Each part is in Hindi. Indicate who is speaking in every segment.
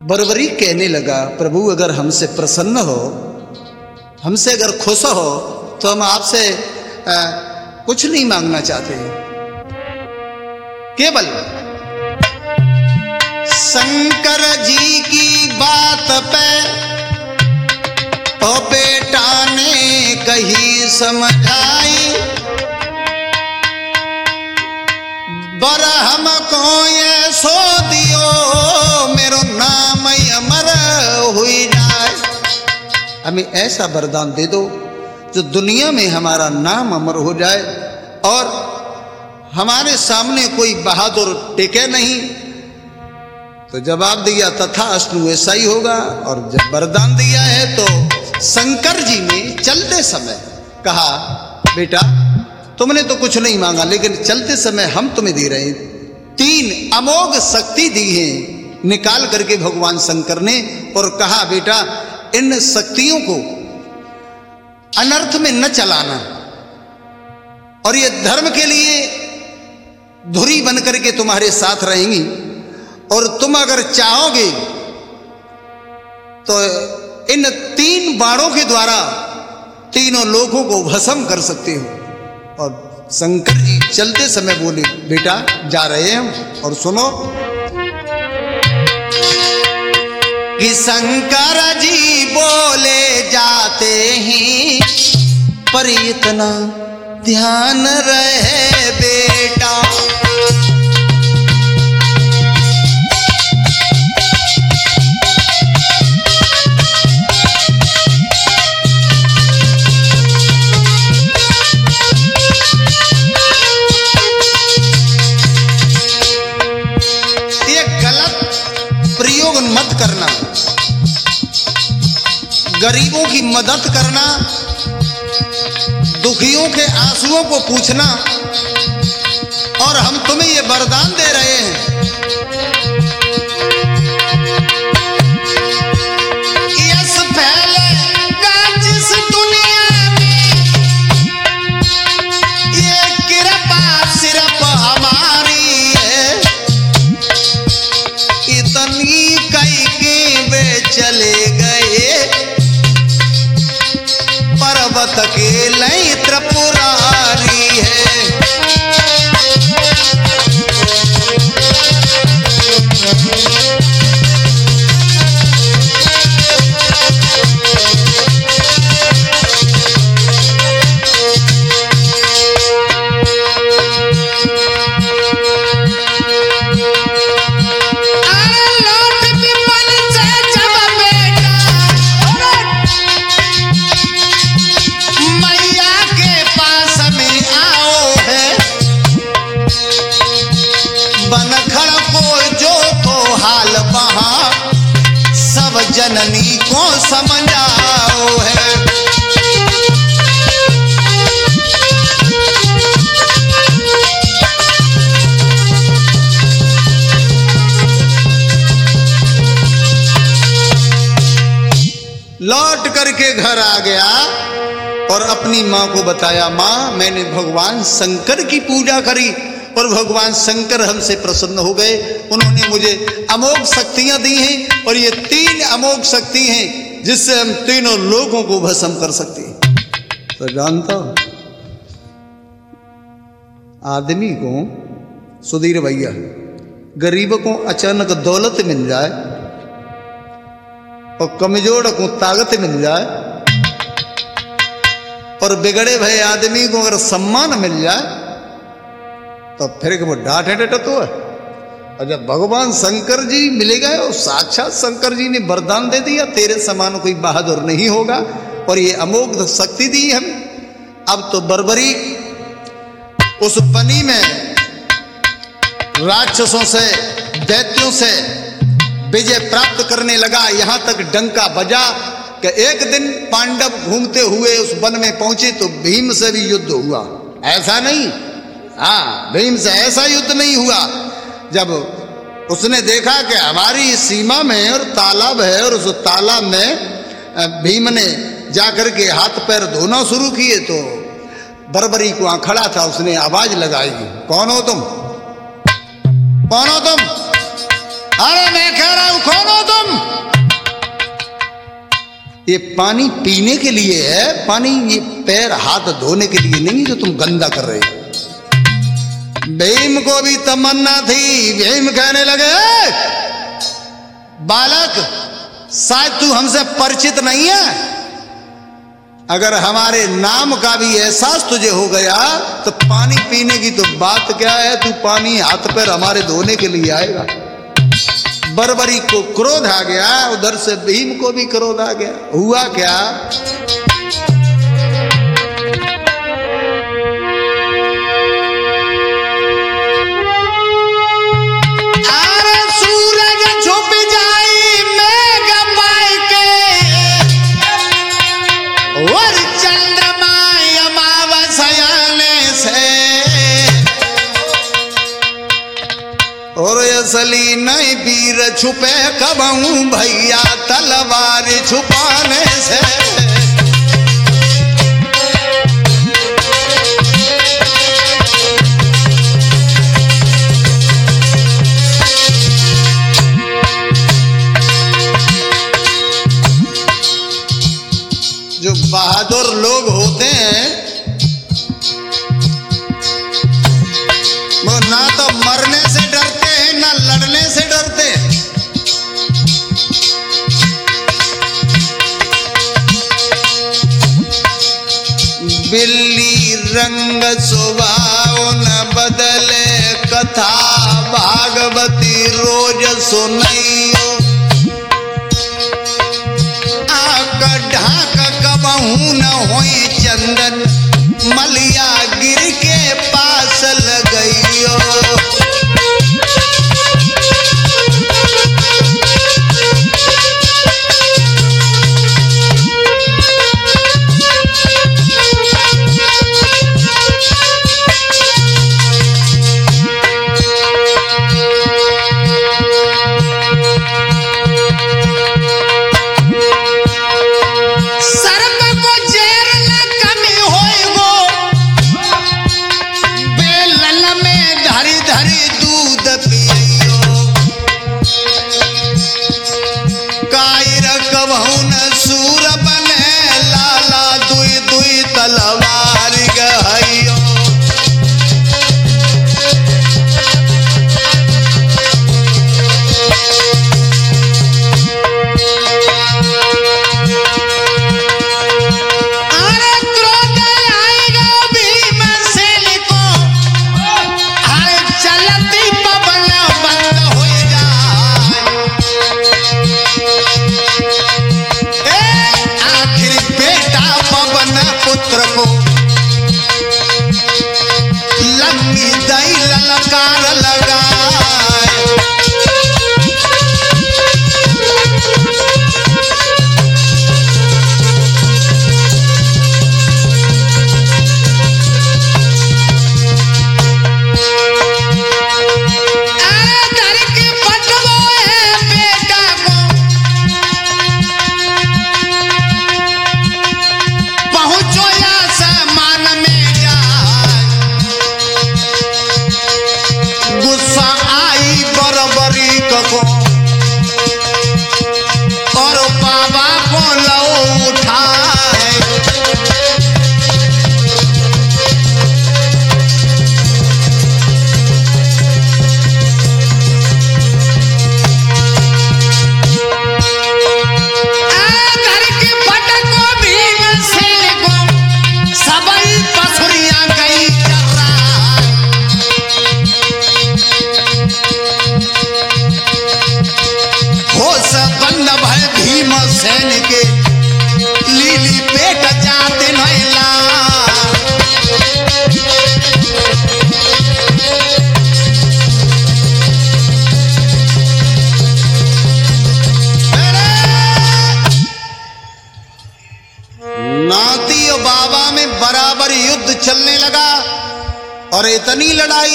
Speaker 1: बरबरी कहने लगा, प्रभु अगर हमसे प्रसन्न हो, हमसे अगर खुश हो तो हम आपसे कुछ नहीं मांगना चाहते, केवल शंकर जी की बात पे ओ बेटा ने कही समझाई, बर हमको ये सो दियो मेरो नाम अमर हुई जाए। हमें ऐसा वरदान दे दो जो दुनिया में हमारा नाम अमर हो जाए और हमारे सामने कोई बहादुर टिके नहीं। तो जवाब दिया तथा अस्तु, ऐसा ही होगा। और जब वरदान दिया है तो शंकर जी ने चलते समय कहा, बेटा तुमने तो कुछ नहीं मांगा, लेकिन चलते समय हम तुम्हें दे रहे हैं। 3 अमोघ शक्ति दी है निकाल करके भगवान शंकर ने, और कहा बेटा इन शक्तियों को अनर्थ में न चलाना, और ये धर्म के लिए धुरी बन करके तुम्हारे साथ रहेंगी, और तुम अगर चाहोगे तो इन 3 बाणों के द्वारा तीनों लोगों को भस्म कर सकते हो। और शंकर जी चलते समय बोले, बेटा जा रहे हैं हम। और सुनो कि शंकर जी बोले जाते ही पर इतना ध्यान रहे बेटा, मत करना, गरीबों की मदद करना, दुखियों के आंसुओं को पूछना, और हम तुम्हें ये वरदान दे रहे हैं। यस फैलेगा जिस दुनिया में, ये कृपा सिर्फ हमारी है। इतनी कई के वे चले गए पर्वत के लय त्रिपुरारी है। जननी को समझाओ है। लौट करके घर आ गया और अपनी माँ को बताया, माँ मैंने भगवान शंकर की पूजा करी और भगवान शंकर हमसे प्रसन्न हो गए, उन्होंने मुझे अमोघ शक्तियां दी हैं, और ये 3 अमोघ शक्ति हैं जिससे हम तीनों लोगों को भस्म कर सकते हैं। तो जानता हो आदमी को, सुधीर भैया, गरीब को अचानक दौलत मिल जाए और कमजोर को ताकत मिल जाए, और बिगड़े भय आदमी को अगर सम्मान मिल जाए तो फिर वो डांटे तो है। और जब भगवान शंकर जी मिले गए और साक्षात शंकर जी ने वरदान दे दिया, तेरे समान कोई बहादुर नहीं होगा, और ये अमोघ शक्ति दी हमें। अब तो बरबरी उस पनी में राक्षसों से, दैत्यों से विजय प्राप्त करने लगा। यहां तक डंका बजा कि एक दिन पांडव घूमते हुए उस वन में पहुंचे तो भीम से भी युद्ध हुआ। ऐसा नहीं, हाँ, भीम से ऐसा युद्ध नहीं हुआ। जब उसने देखा कि हमारी सीमा में और तालाब है, और उस तालाब में भीम ने जाकर के हाथ पैर धोना शुरू किए, तो बरबरी को वहां खड़ा था, उसने आवाज लगाई, कौन हो तुम, कौन हो तुम? अरे मैं कह रहा हूं कौन हो तुम? ये पानी पीने के लिए है, पानी ये पैर हाथ धोने के लिए नहीं जो तुम गंदा कर रहे हो। भीम को भी तमन्ना थी। भीम कहने लगे, बालक शायद तू हमसे परिचित नहीं है, अगर हमारे नाम का भी एहसास तुझे हो गया तो पानी पीने की तो बात क्या है, तू पानी हाथ पैर हमारे धोने के लिए आएगा। बर्बरी को क्रोध आ गया, उधर से भीम को भी क्रोध आ गया। हुआ क्या, और असली नहीं वीर छुपे कबहू भैया तलवार छुपाने से। जो बहादुर लोग होते हैं वो ना तो मरने से डरते हैं ना लड़ने से डरते हैं। बिल्ली रंग स्वभाव न बदले, कथा भागवती रोज सुनइयो। आक ढाक कबहू न होई चंदन, मलिया गिर के पास लगइयो। चलने लगा और इतनी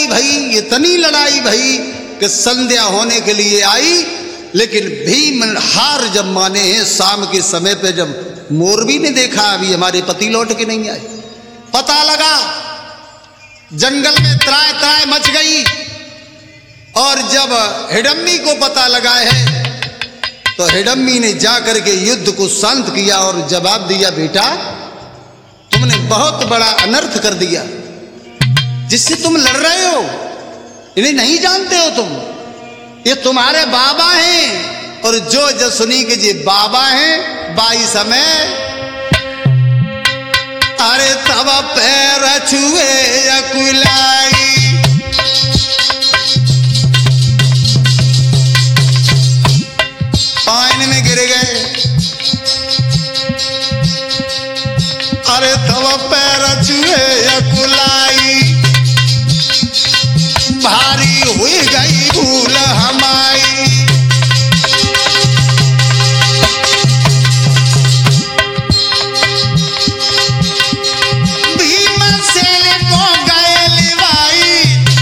Speaker 1: लड़ाई भई कि संध्या होने के लिए आई, लेकिन भीम हार जब माने हैं शाम के समय पे, जब मोरबी ने देखा अभी हमारे पति लौट के नहीं आए, पता लगा जंगल में त्राय त्राय मच गई और जब हिडम्बी को पता लगा है तो हिडम्बी ने जाकर के युद्ध को शांत किया और जवाब दिया, बेटा तुमने बहुत बड़ा अनर्थ कर दिया। जिससे तुम लड़ रहे हो इन्हें नहीं जानते हो तुम, ये तुम्हारे बाबा हैं और जो जसुनी के जी बाबा हैं बाई समय अरे तब पैर छुए अकुलाई। पानी में गिर गए, अरे तब पैर छुए अकुलाई, भारी हुई गई भूल हमारी। भीमसेन को गए लिवाई,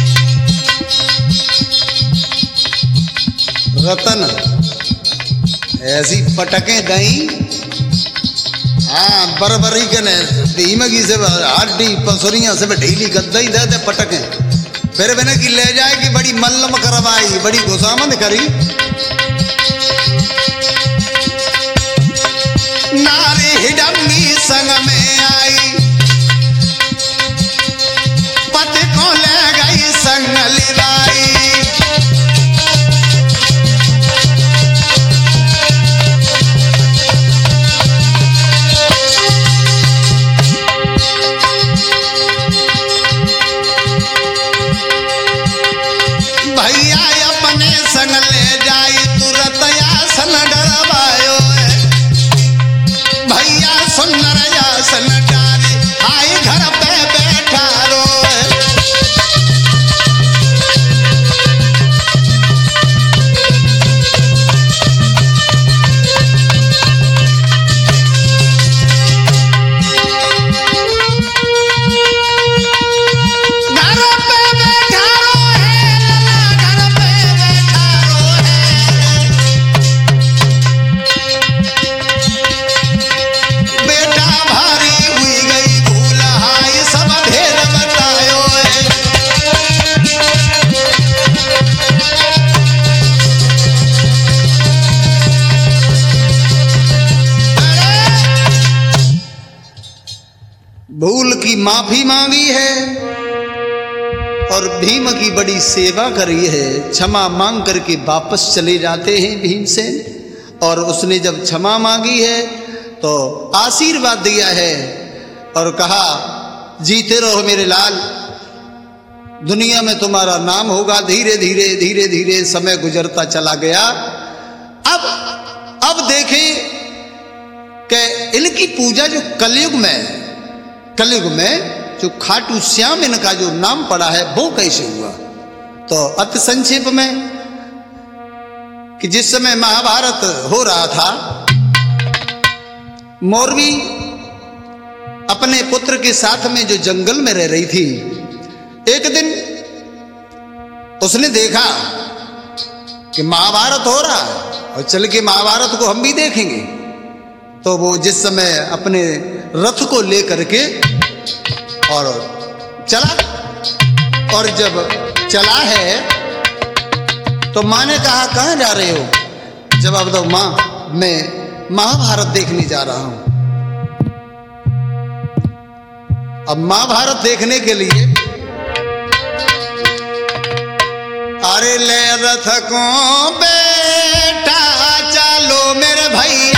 Speaker 1: रतन ऐसी पटके दई, हाँ बरबरी के ने धीमगी से हड्डी पसुरियां से ढीली गद्दई दे दे पटके, फिर मैंने की ले जाए कि बड़ी मल्लम करवाई, बड़ी घुसामंद करी। नारी हिडम्बी संग में आई, पति को ले गई संग लिवाई। भूल की माफी मांगी है और भीम की बड़ी सेवा करी है। क्षमा मांग करके वापस चले जाते हैं भीमसेन। और उसने जब क्षमा मांगी है तो आशीर्वाद दिया है और कहा, जीते रहो मेरे लाल, दुनिया में तुम्हारा नाम होगा। धीरे धीरे धीरे धीरे समय गुजरता चला गया। अब देखें कि इनकी पूजा जो कलयुग में जो खाटू श्याम इनका जो नाम पड़ा है वो कैसे हुआ। तो अति संक्षेप में कि जिस समय महाभारत हो रहा था, मोरवी अपने पुत्र के साथ में जो जंगल में रह रही थी, एक दिन उसने देखा कि महाभारत हो रहा है और चल के महाभारत को हम भी देखेंगे। तो वो जिस समय अपने रथ को लेकर के और चला, और जब चला है तो माँ ने कहा, कहाँ जा रहे हो? जवाब दो, माँ मैं महाभारत देखने जा रहा हूं। अब महाभारत देखने के लिए अरे ले रथ को बेटा चलो मेरे भैया,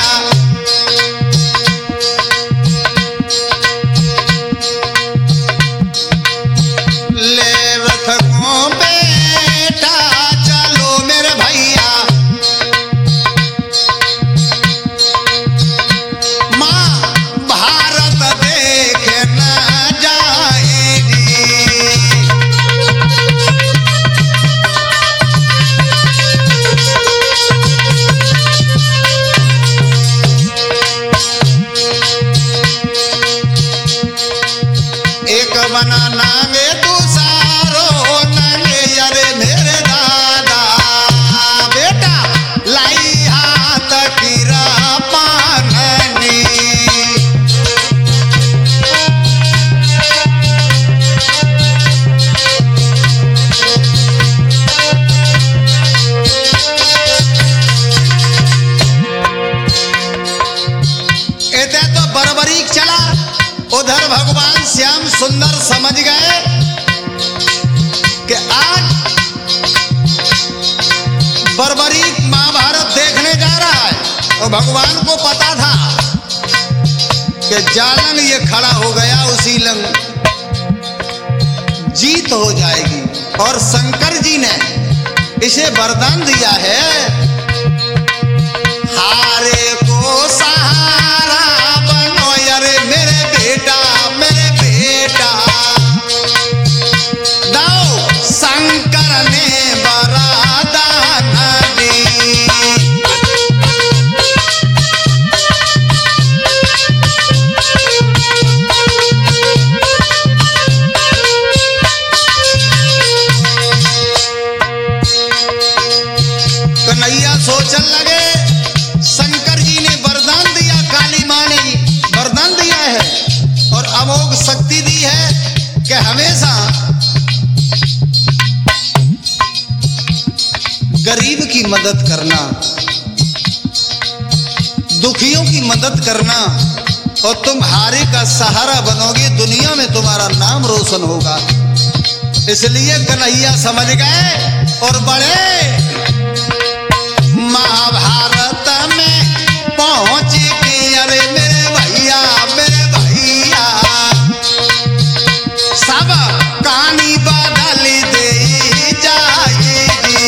Speaker 1: उधर भगवान श्याम सुंदर समझ गए कि आज बर्बरीक महाभारत देखने जा रहा है। और भगवान को पता था कि जालन ये खड़ा हो गया उसी लंग जीत हो जाएगी। और शंकर जी ने इसे वरदान दिया है, हारे को सहारा बनो अरे मेरे बेटा दाओ शंकर ने वरदान दी। कन्हैया सोचने लगे, शंकर जी ने वरदान दिया, काली माँ ने वरदान दिया है और अमोघ शक्ति दी है कि हमेशा गरीब की मदद करना, दुखियों की मदद करना, और तुम हारे का सहारा बनोगे, दुनिया में तुम्हारा नाम रोशन होगा। इसलिए कन्हैया समझ गए और बड़े महाभारत में पहुंच के अरे मेरे भैया सब कहानी बदल दे जाएगी।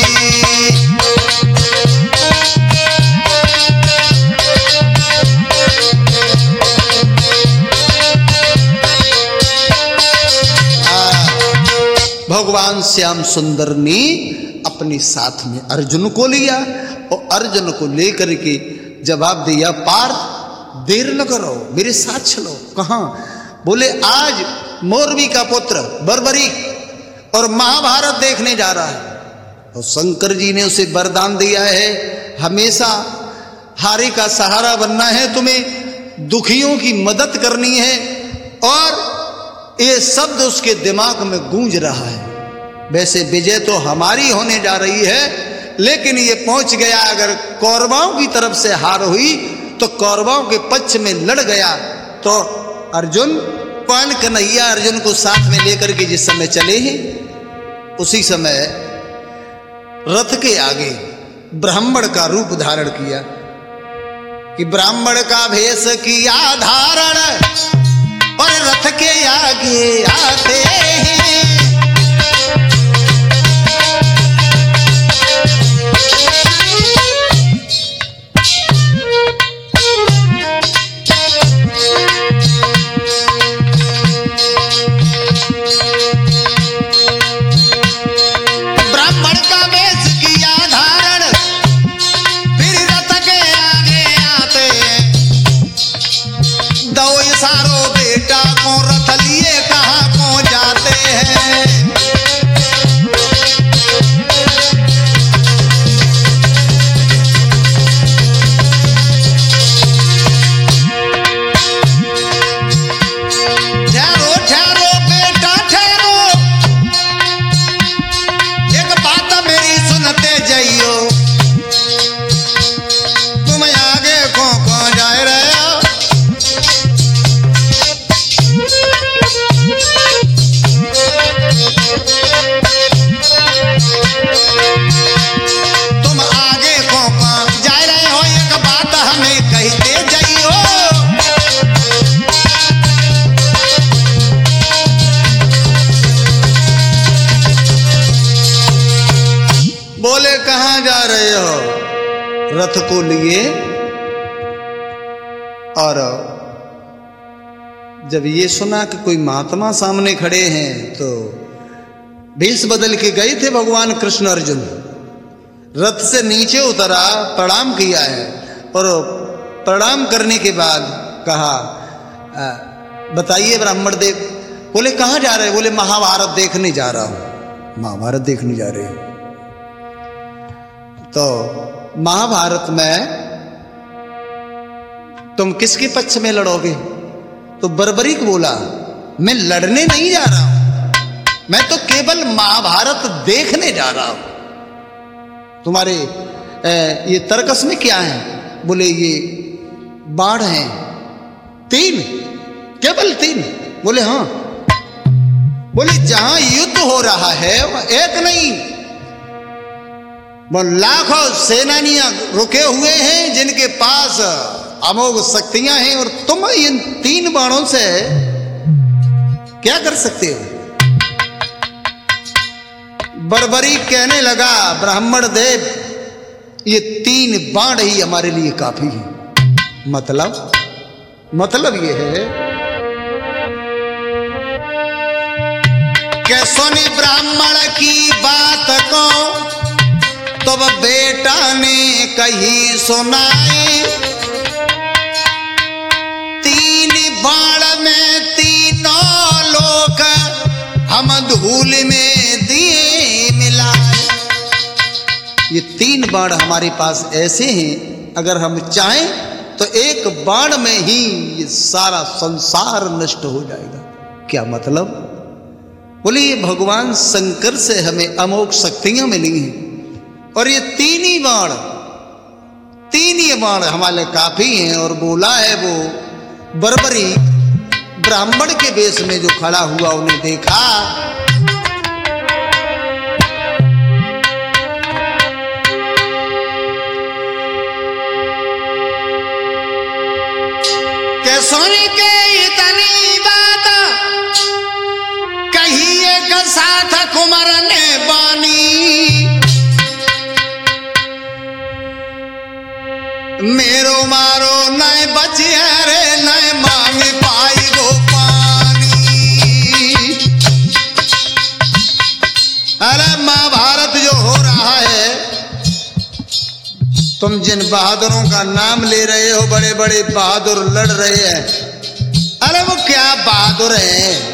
Speaker 1: भगवान श्याम सुंदर ने अपने साथ में अर्जुन को लिया और अर्जुन को लेकर के जवाब दिया, पार देर न करो, मेरे साथ चलो। कहां? बोले आज मोरबी का पुत्र बर्बरीक और महाभारत देखने जा रहा है। और शंकर जी ने उसे वरदान दिया है, हमेशा हारे का सहारा बनना है, तुम्हें दुखियों की मदद करनी है। और ये शब्द उसके दिमाग में गूंज रहा है। वैसे विजय तो हमारी होने जा रही है, लेकिन ये पहुंच गया, अगर कौरवों की तरफ से हार हुई तो कौरवों के पक्ष में लड़ गया तो अर्जुन कौन? कन्हैया अर्जुन को साथ में लेकर के जिस समय चले हैं, उसी समय रथ के आगे ब्राह्मण का रूप धारण किया कि ब्राह्मण का भेष किया धारण और रथ के आगे आते हैं। रथ को लिए। और जब ये सुना कि कोई महात्मा सामने खड़े हैं तो भेष बदल के गए थे भगवान कृष्ण अर्जुन। रथ से नीचे उतरा, प्रणाम किया है और प्रणाम करने के बाद कहा, बताइए ब्राह्मण देव। बोले कहाँ जा रहे? बोले महाभारत देखने जा रहा हूं। महाभारत देखने जा रहे हो? तो महाभारत में तुम किसके पक्ष में लड़ोगे? तो बर्बरीक बोला, मैं लड़ने नहीं जा रहा हूं, मैं तो केवल महाभारत देखने जा रहा हूं। तुम्हारे ये तर्कस में क्या है? बोले ये बाण हैं 3, केवल 3? बोले हाँ। बोले जहां युद्ध हो रहा है एक नहीं, वो लाखों सेनानियां रुके हुए हैं जिनके पास अमोघ शक्तियां हैं, और तुम इन 3 बाणों से क्या कर सकते हो? बर्बरी कहने लगा, ब्राह्मण देव ये 3 बाण ही हमारे लिए काफी है। मतलब ये है कि सुनी ब्राह्मण की बात को तब बेटा ने कही सुनाई, 3 बाण में तीनों लोक हम धूल में दिए मिलाए। ये 3 बाण हमारे पास ऐसे हैं, अगर हम चाहें तो एक बाण में ही ये सारा संसार नष्ट हो जाएगा। क्या मतलब? बोले ये भगवान शंकर से हमें अमोघ शक्तियां मिली हैं, और ये 3 ही बाण हमारे काफी हैं। और बोला है वो बर्बरी ब्राह्मण के वेश में जो खड़ा हुआ, उन्हें देखा के सोनी के इतनी बात कही एक साथ कुमार ने बानी, मेरो मारो नए बची है रे नए मांग पाई वो पानी। अरे महाभारत जो हो रहा है, तुम जिन बहादुरों का नाम ले रहे हो, बड़े बड़े बहादुर लड़ रहे हैं, अरे वो क्या बहादुर हैं?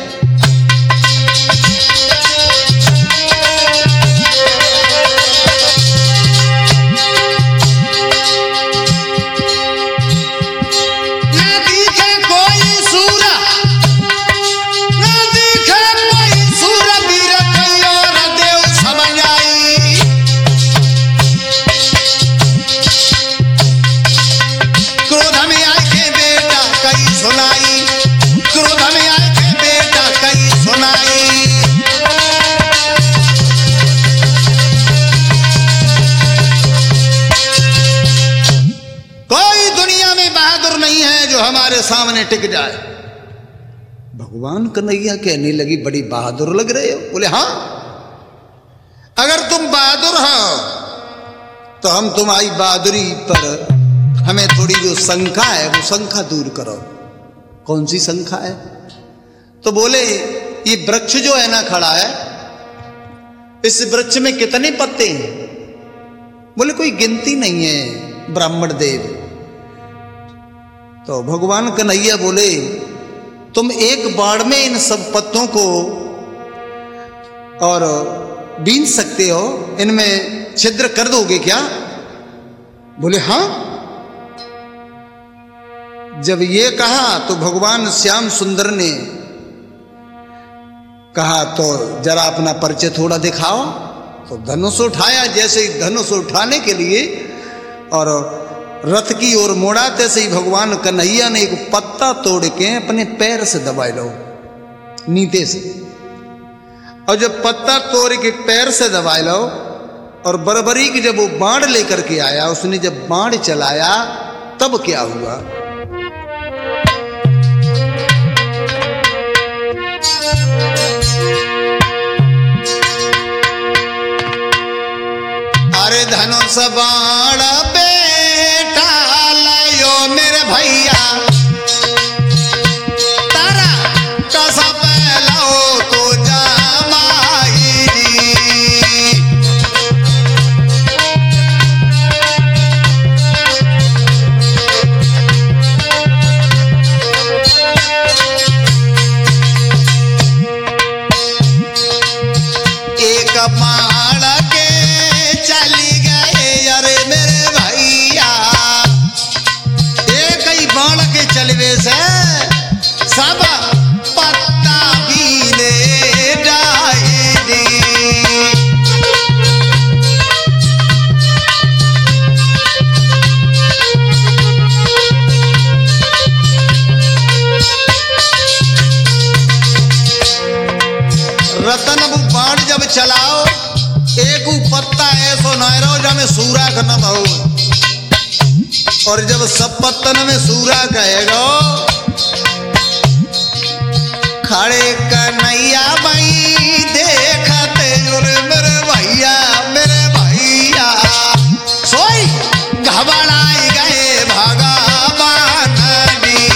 Speaker 1: हमारे सामने टिक जाए। भगवान कन्हैया कहने लगी, बड़ी बहादुर लग रहे हो। बोले हाँ, अगर तुम बहादुर हो तो हम तुम्हारी बहादुरी पर हमें थोड़ी जो शंका है वो शंका दूर करो। कौन सी शंका है? तो बोले ये वृक्ष जो है ना खड़ा है, इस वृक्ष में कितने पत्ते हैं? बोले कोई गिनती नहीं है ब्राह्मण देव। तो भगवान कन्हैया बोले, तुम एक बाण में इन सब पत्तों को और बीन सकते हो, इनमें छिद्र कर दोगे क्या? बोले हाँ। जब ये कहा तो भगवान श्याम सुंदर ने कहा, तो जरा अपना परिचय थोड़ा दिखाओ। तो धनुष उठाया, जैसे ही धनुष उठाने के लिए और रथ की ओर मोड़ा, तैसे ही भगवान कन्हैया ने एक पत्ता तोड़ के अपने पैर से दबा लो नीचे से, और जब पत्ता तोड़ के पैर से दबा लो, और बर्बरी की जब वो बाण लेकर के आया, उसने जब बाण चलाया तब क्या हुआ? अरे धनुष बाण बेटा लायो मेरे भैया, तारा कसा पहलाओ तो जामाई जी। एक बाण के चली गए अरे मेरे भैया, एक ही बाण के चलवे से सब पत्ता बीने जाएगी। चलाओ एक पत्ता ऐसो नायरो जमे सूरा का न हो, और जब सब पत्तन में सूरा कहेगा खड़े कन्हैया भाई देखते मेरे भैया सोई घबराई गए भगवान जी।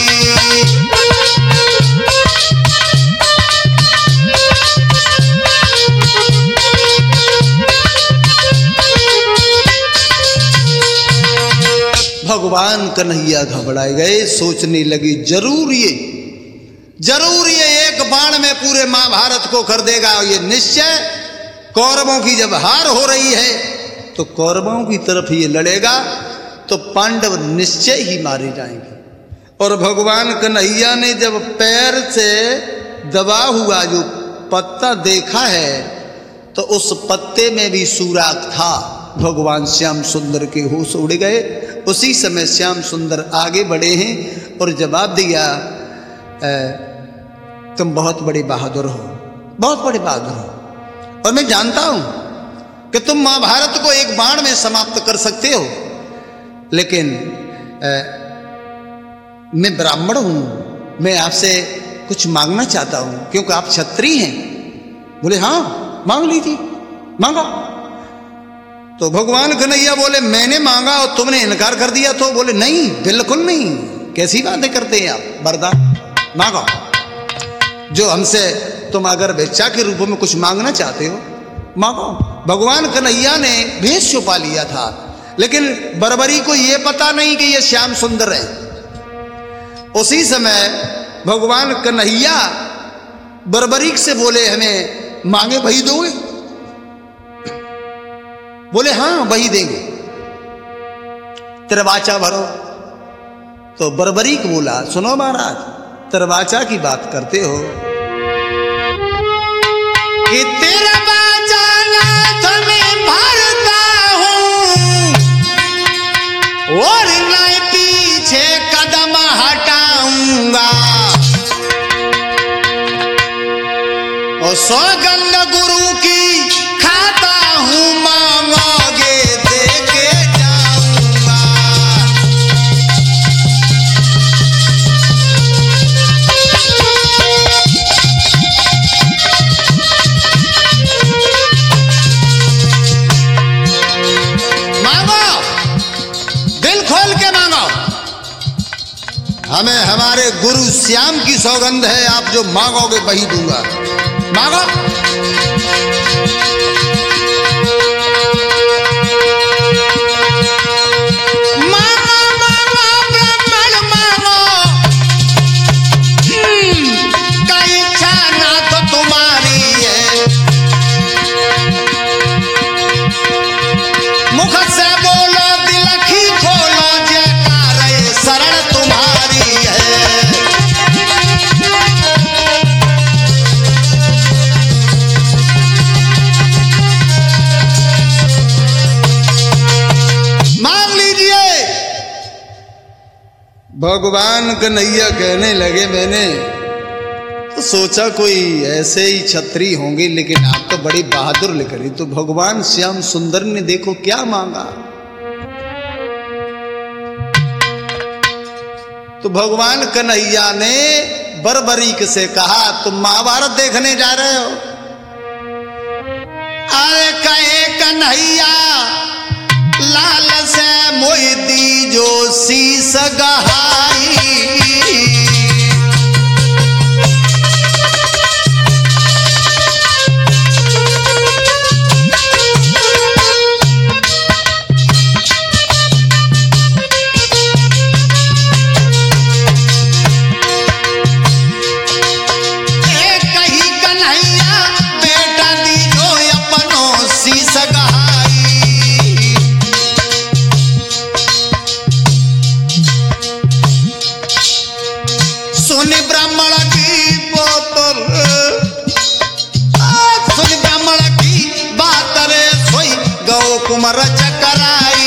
Speaker 1: भगवान कन्हैया घबराए गए, सोचने लगी जरूर ये एक बाण में पूरे महाभारत को कर देगा। ये निश्चय कौरवों की जब हार हो रही है तो कौरवों की तरफ ये लड़ेगा तो पांडव निश्चय ही मारे जाएंगे। और भगवान कन्हैया ने जब पैर से दबा हुआ जो पत्ता देखा है तो उस पत्ते में भी सुराग था। भगवान श्याम सुंदर के होश उड़ गए। उसी समय श्याम सुंदर आगे बढ़े हैं और जवाब दिया तुम बहुत बड़े बहादुर हो, बहुत बड़े बहादुर हो, और मैं जानता हूं कि तुम महाभारत को एक बाण में समाप्त कर सकते हो, लेकिन मैं ब्राह्मण हूं, मैं आपसे कुछ मांगना चाहता हूं क्योंकि आप क्षत्रिय हैं। बोले हाँ मांग लीजिए, मांगो। तो भगवान कन्हैया बोले मैंने मांगा और तुमने इनकार कर दिया। तो बोले नहीं बिल्कुल नहीं, कैसी बातें करते हैं आप, वरदान मांगो जो हमसे तुम अगर भिक्षा के रूप में कुछ मांगना चाहते हो मांगो। भगवान कन्हैया ने भेष छुपा लिया था, लेकिन बरबरी को यह पता नहीं कि यह श्याम सुंदर है। उसी समय भगवान कन्हैया बरबरीक से बोले हमें मांगे वही दोगे? बोले हाँ वही देंगे, तिरवाचा भरो। तो बरबरीक बोला सुनो महाराज, तिरवाचा की बात करते हो कि तिरवाचा नाथ में भरता हूं और नहीं पीछे कदम हटाऊंगा, और सौगंध गुरु की खाता हूं मांगोगे देके जाऊंगा। मांगो, दिल खोल के मांगो, हमें हमारे गुरु श्याम की सौगंध है, आप जो मांगोगे वही दूंगा। मांगो। मांगो मांगो ब्राह्मण मांगो, का इच्छा ना तो तुम्हारी है, मुख से बोलो दिलखी खोलो, जयकार शरण तुम्हारी है। मांग लीजिए। भगवान कन्हैया कहने लगे मैंने तो सोचा कोई ऐसे ही छत्री होंगे, लेकिन आप तो बड़ी बहादुर लिख रही। तो भगवान श्याम सुंदर ने देखो क्या मांगा। तो भगवान कन्हैया ने बरबरीक से कहा तुम महाभारत देखने जा रहे हो? अरे कहे कन्हैया लाल से मोई दी जो शीस गहाई, सुनि ब्राह्मण की बात रे सोई गौ कुमार चकराई।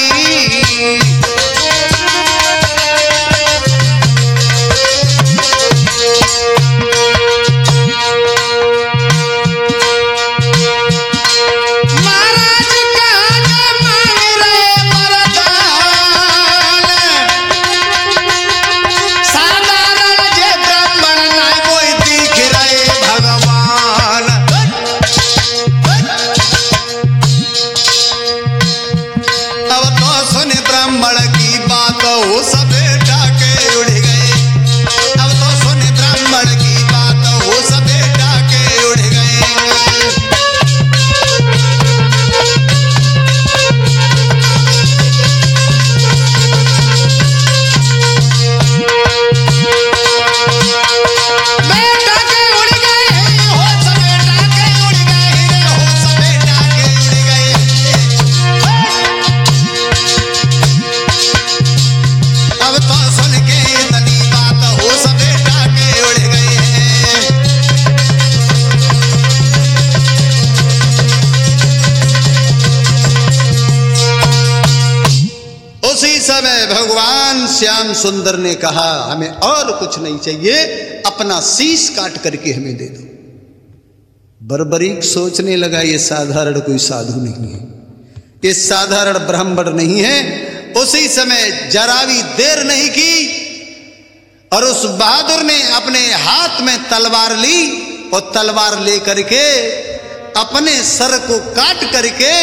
Speaker 1: श्याम सुंदर ने कहा हमें और कुछ नहीं चाहिए, अपना शीश काट करके हमें दे दो। बर्बरीक सोचने लगा ये साधारण कोई साधु नहीं है, ये साधारण ब्राह्मण नहीं है। उसी समय जरा भी देर नहीं की और उस बहादुर ने अपने हाथ में तलवार ली और तलवार लेकर के अपने सर को काट करके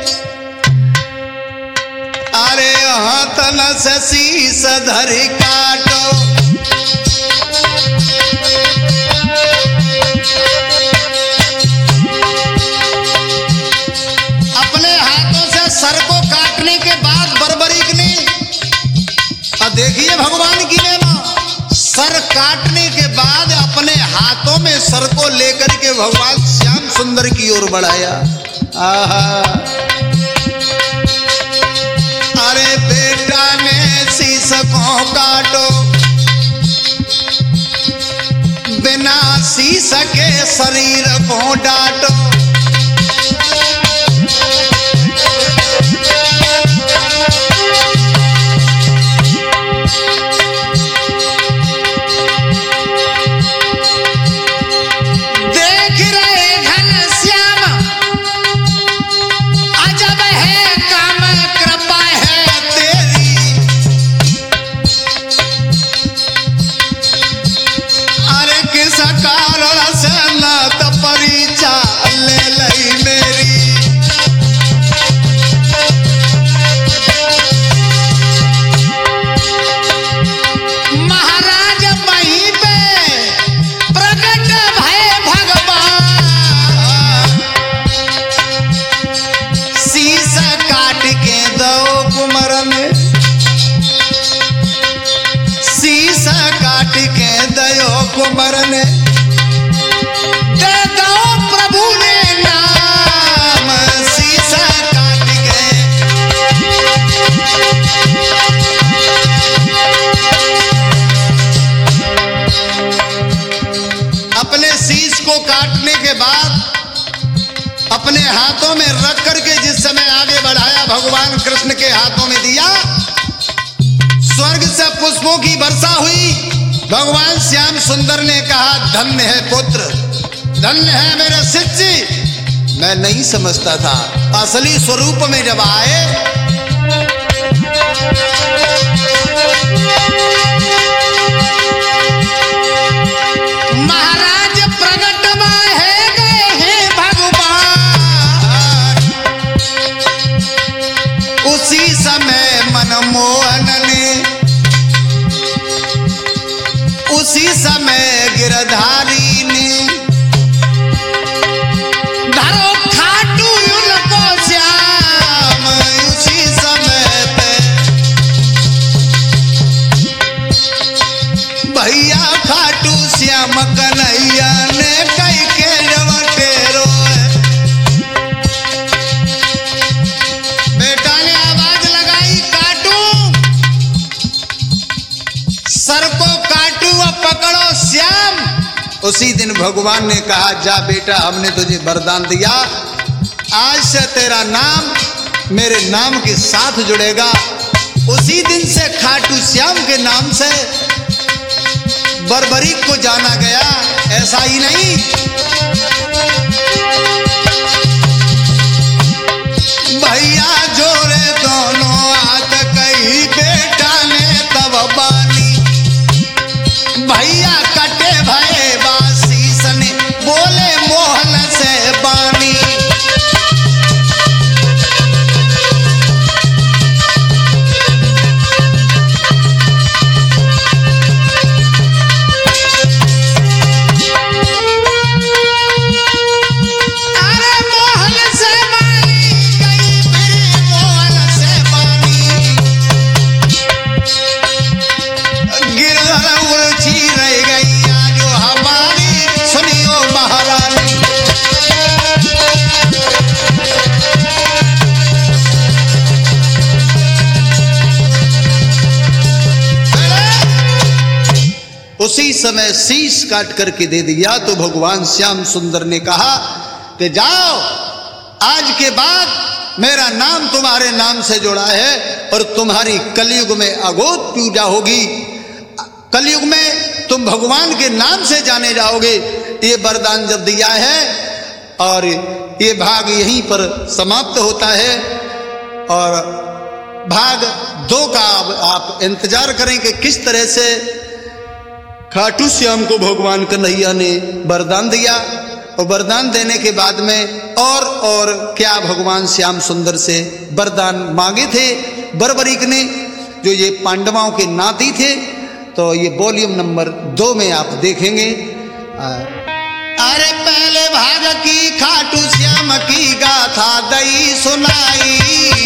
Speaker 1: अरे हाथ न से शीश धरि काटो, अपने हाथों से सर को काटने के बाद बर्बरीक ने, अब देखिए भगवान की महिमा, सर काटने के बाद अपने हाथों में सर को लेकर के भगवान श्याम सुंदर की ओर बढ़ाया। आहा, अरे बेटा ने शीश को काटो, बिना शीश के शरीर को डांटो, मरने दे दो प्रभु ने नाम, शीशा काट के अपने शीश को काटने के बाद अपने हाथों में रख करके जिस समय आगे बढ़ाया, भगवान कृष्ण के हाथों में दिया, स्वर्ग से पुष्पों की वर्षा हुई। भगवान श्याम सुंदर ने कहा धन्य है पुत्र, धन्य है मेरे शिष्य। मैं नहीं समझता था, असली स्वरूप में जब आए महाराज प्रगट में है गए हैं भगवान। उसी समय मनमोहन ने, उसी समय गिरधारी ने धरो खाटू उनको श्याम, उसी समय पे भैया खाटू श्याम कन्हैया ने कई के जवटेरो, बेटा ने आवाज लगाई काटू, सर को पकड़ो श्याम। उसी दिन भगवान ने कहा जा बेटा, हमने तुझे वरदान दिया, आज से तेरा नाम मेरे नाम के साथ जुड़ेगा। उसी दिन से खाटू श्याम के नाम से बर्बरीक को जाना गया। ऐसा ही नहीं, भैया जोड़े दोनों हाथ कही बेटा ने तब बानी, भैया कटे भये बासी सने बोले मोहन से बानी। अरे मोहन से बानी कहीं फिर मोहन से बानी, गिरधर उलझी रह गई जो हमारी, सुनियो महारानी। उसी समय शीश काट करके दे दिया तो भगवान श्याम सुंदर ने कहा कि जाओ, आज के बाद मेरा नाम तुम्हारे नाम से जुड़ा है और तुम्हारी कलयुग में अघोष पूजा होगी। कलयुग में तुम भगवान के नाम से जाने जाओगे। ये वरदान जब दिया है और ये भाग यहीं पर समाप्त होता है। और भाग 2 का आप इंतजार करें कि किस तरह से खाटू श्याम को भगवान कन्हैया ने वरदान दिया और वरदान देने के बाद में और क्या भगवान श्याम सुंदर से वरदान मांगे थे बर्बरीक ने, जो ये पांडवों के नाती थे। तो ये वॉल्यूम नंबर 2 में आप देखेंगे। अरे पहले भाग की खाटू श्याम की गाथा दई सुनाई,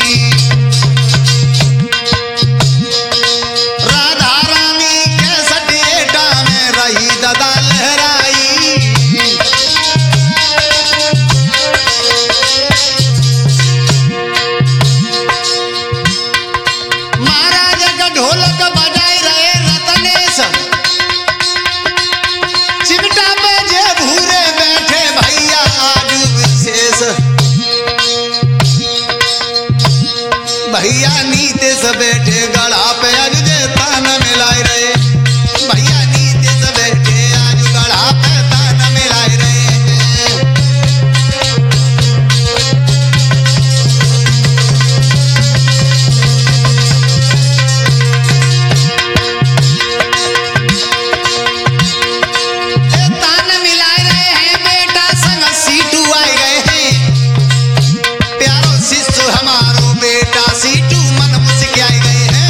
Speaker 1: राधा रानी के सटेटा में रही ददा लहराई। महाराज का ढोलक बजाई रहे रतनेश, चिमटा पे जे भूरे बैठे भैया आज विशेष। भैया नीते से बैठे गड़ा पे आज जे तान मिलाई रहे, भैया नीते से बैठे आज गड़ा पे तान मिलाई रहे। तान मिलाई रहे हैं बेटा संग सीटू आए गए हैं, प्यारो शिष्य हमारो बेटा सीटू मन मुझके आए गए हैं।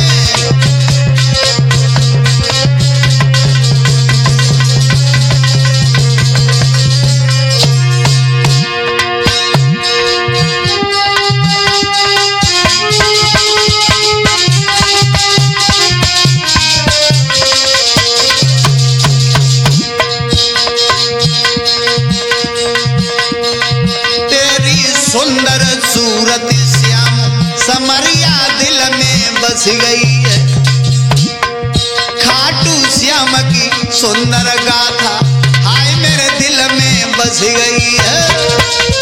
Speaker 1: तेरी सुंदर सूरत श्याम समरिया दिल में बस गई है, खाटू श्याम की सुंदर गाथा हाय मेरे दिल में बस गई है।